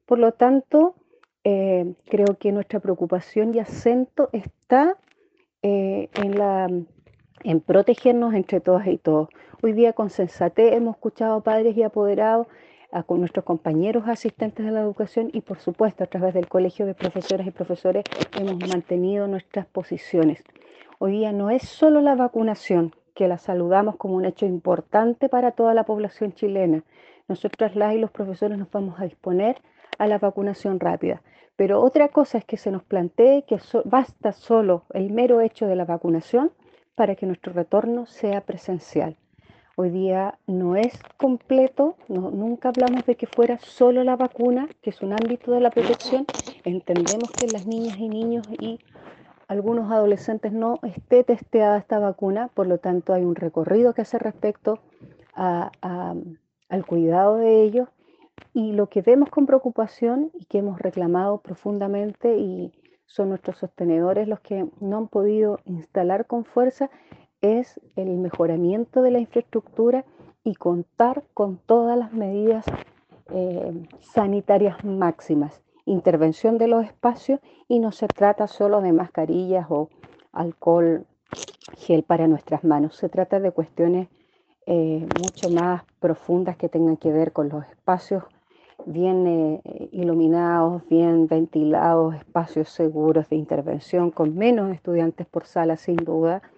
Por lo tanto, creo que nuestra preocupación y acento está eh, en, la, en protegernos entre todas y todos. Hoy día con sensatez hemos escuchado a padres y apoderados, con nuestros compañeros asistentes de la educación y por supuesto a través del Colegio de Profesoras y Profesores hemos mantenido nuestras posiciones. Hoy día no es solo la vacunación, que la saludamos como un hecho importante para toda la población chilena. Nosotras las y los profesores nos vamos a disponer a la vacunación rápida. Pero otra cosa es que se nos plantee que basta solo el mero hecho de la vacunación para que nuestro retorno sea presencial. Hoy día no es completo, nunca hablamos de que fuera solo la vacuna, que es un ámbito de la protección. Entendemos que las niñas y niños y algunos adolescentes no esté testeada esta vacuna, por lo tanto hay un recorrido que hacer respecto a, a, al cuidado de ellos y lo que vemos con preocupación y que hemos reclamado profundamente y son nuestros sostenedores los que no han podido instalar con fuerza es el mejoramiento de la infraestructura y contar con todas las medidas sanitarias máximas, intervención de los espacios y no se trata solo de mascarillas o alcohol gel para nuestras manos, se trata de cuestiones mucho más profundas que tengan que ver con los espacios bien iluminados, bien ventilados, espacios seguros de intervención, con menos estudiantes por sala sin duda,